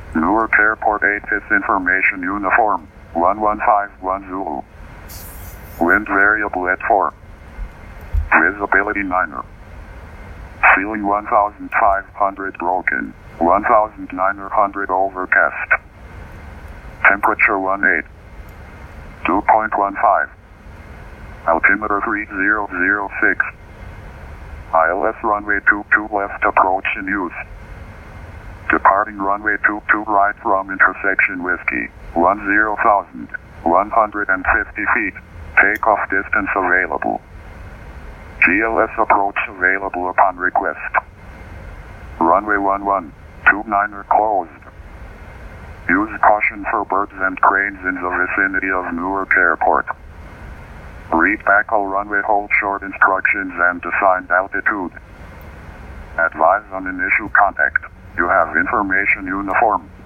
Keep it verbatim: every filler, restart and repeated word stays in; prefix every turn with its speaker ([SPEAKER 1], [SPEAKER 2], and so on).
[SPEAKER 1] Newark Airport eight is information uniform, one one five one Zulu. Wind variable at four. Visibility niner. Ceiling one thousand five hundred broken, one thousand nine hundred overcast. Temperature one eight. two point one five. Altimeter three zero zero six. I L S runway two two left approach in use. Departing runway two two right from intersection Whiskey, one zero thousand, one hundred fifty feet. Takeoff distance available. G L S approach available upon request. Runway one one, two niner closed. Use caution for birds and cranes in the vicinity of Newark Airport. Read back all runway hold short instructions and assigned altitude. Advise on initial contact. You have information uniform.